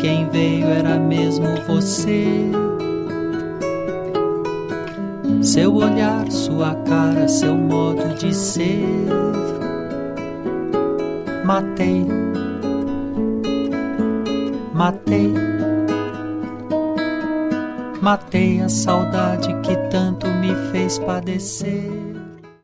quem veio era mesmo você. Seu olhar, sua cara, seu modo de ser. Matei, matei, matei a saudade que tanto me fez padecer.